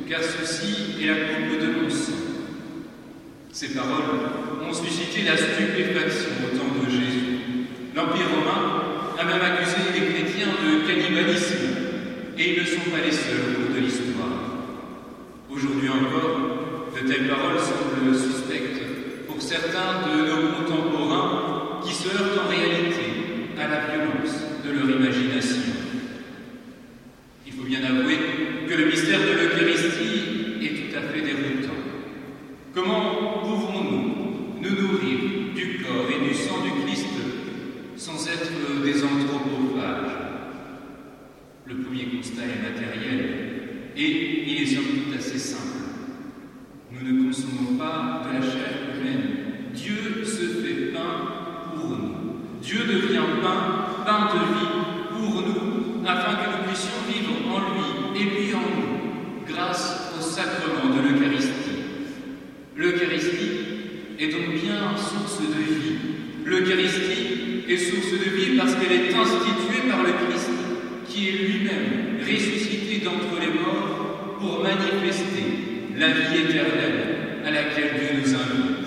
car ceci est la coupe de mon sang. » Ces paroles ont suscité la stupéfaction au temps de Jésus. L'Empire romain a même accusé les chrétiens de cannibalisme, et ils ne sont pas les seuls au cours de l'histoire. Aujourd'hui encore, de telles paroles semblent suspectes pour certains de nos contemporains qui se heurtent en réalité à la violence de leur imagination. Il faut bien avouer que le mystère de l'Eucharistie est tout à fait déroutant. Comment pouvons-nous nous nourrir du corps et du sang du Christ sans être des anthropophages? Le premier constat est matériel et il est somme toute assez simple. Nous ne consommons pas de la chair humaine. Dieu se fait pain pour nous. Dieu devient pain de vie pour nous, afin que nous puissions vivre en lui et lui en nous, grâce au sacrement de l'Eucharistie. L'Eucharistie est donc bien source de vie. L'Eucharistie est source de vie parce qu'elle est instituée par le Christ, qui est lui-même ressuscité d'entre les morts pour manifester la vie éternelle à laquelle Dieu nous invite.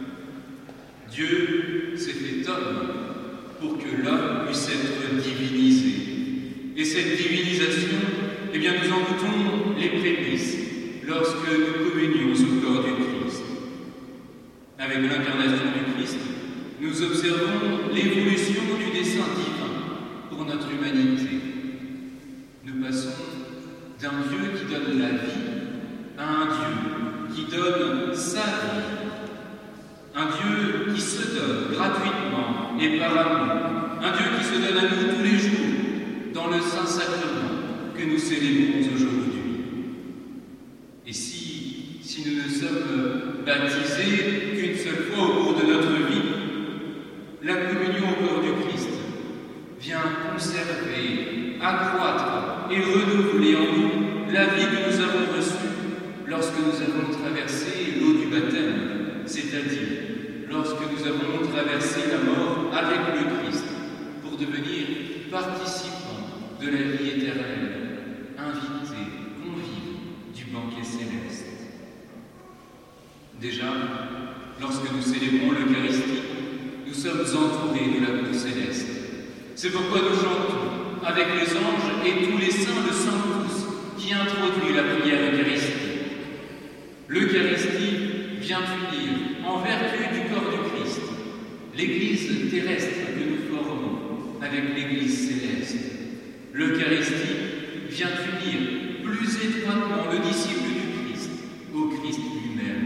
Dieu s'est fait homme pour que l'homme puisse être divinisé. Et cette divinisation, eh bien, nous en goûtons les prémices lorsque nous communions au corps du Christ. Avec l'incarnation du Christ, nous observons l'évolution du dessein divin pour notre humanité. Nous passons d'un Dieu qui donne la vie à un Dieu qui donne sa vie. Un Dieu qui se donne gratuitement et par amour. Un Dieu qui se donne à nous tous les jours dans le Saint-Sacrement que nous célébrons aujourd'hui. Et si nous ne sommes baptisés qu'une seule fois au cours de notre vie, la communion au corps du Christ vient conserver, accroître et renouveler en nous la vie que nous avons reçue lorsque nous avons traversé l'eau du baptême, c'est-à-dire lorsque nous avons traversé la mort avec le Christ pour devenir participants de la vie éternelle, invités, convives du banquet céleste. Déjà, lorsque nous célébrons l'Eucharistie, nous sommes entourés de la cour céleste. C'est pourquoi nous chantons avec les anges et tous les saints le Sanctus qui introduit la prière eucharistique. L'Eucharistie vient unir, en vertu du corps du Christ, l'Église terrestre que nous formons avec l'Église céleste. L'Eucharistie vient unir plus étroitement le disciple du Christ au Christ lui-même.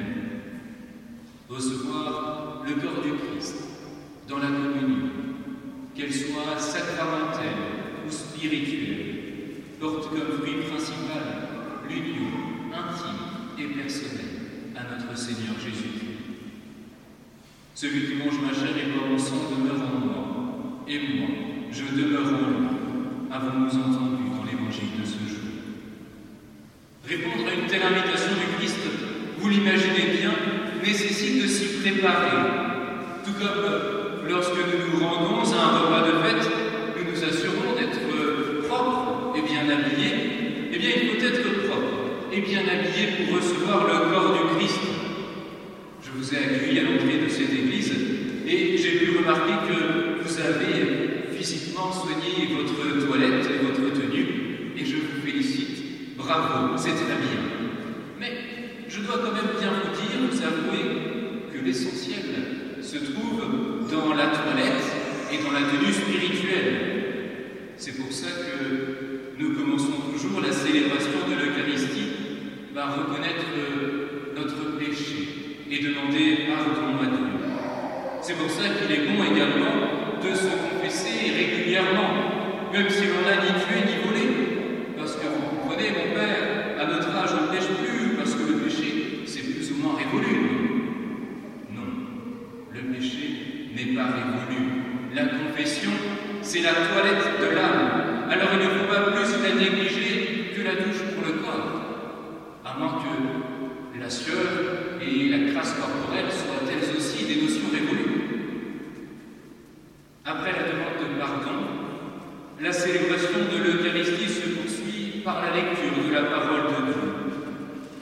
Recevoir le corps du Christ dans la communion, qu'elle soit sacramentelle ou spirituelle, porte comme fruit principal l'union intime et personnelle à notre Seigneur Jésus-Christ. Celui qui mange ma chair et boit mon sang demeure en moi, et moi, je demeure en lui, avons-nous entendu dans l'Évangile de ce jour. Répondre à une telle invitation du Christ, vous l'imaginez bien, nécessite de s'y préparer, tout comme lorsque nous nous rendons à un repas de fête, nous nous assurons d'être propres et bien habillés. Eh bien, il faut être propre et bien habillé pour recevoir le corps du Christ. Je vous ai accueilli à l'entrée de cette église et j'ai pu remarquer que vous avez physiquement soigné votre toilette et votre tenue, et je vous félicite. Bravo, c'est très bien. Mais je dois quand même bien vous avouer que l'essentiel se trouve dans la toilette et dans la tenue spirituelle. C'est pour ça que nous commençons toujours la célébration de l'Eucharistie par reconnaître notre péché et demander pardon à Dieu. C'est pour ça qu'il est bon également de se confesser régulièrement, même si l'on n'a ni tué ni volé. Parce que vous comprenez, mon père, à notre âge on ne pêche plus parce que le péché c'est plus ou moins révolu. Non, le péché n'est pas révolu. La confession, c'est la toilette de l'âme. Alors il ne faut pas plus la négliger que la douche pour le corps. À moins que la sueur et la crasse corporelle soient elles aussi des notions révolues. Après la demande de pardon, la célébration de l'Eucharistie se poursuit par la lecture de la parole de Dieu.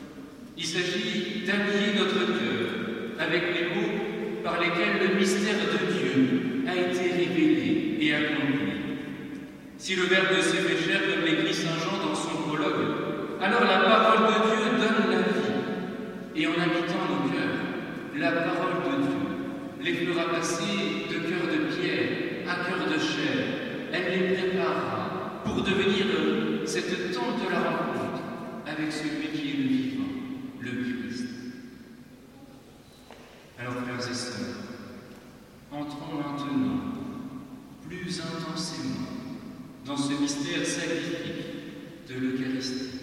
lesquelles le mystère de Dieu a été révélé et accompli. Si le Verbe s'est fait chair, comme l'écrit saint Jean dans son prologue, alors la parole de Dieu donne la vie. Et en habitant nos cœurs, la parole de Dieu les fera passer de cœur de pierre à cœur de chair. Elle les préparera pour devenir cette tente de la rencontre avec celui qui est le vivant, le Christ. Alors, frères et sœurs, entrons maintenant plus intensément dans ce mystère sacrifique de l'Eucharistie.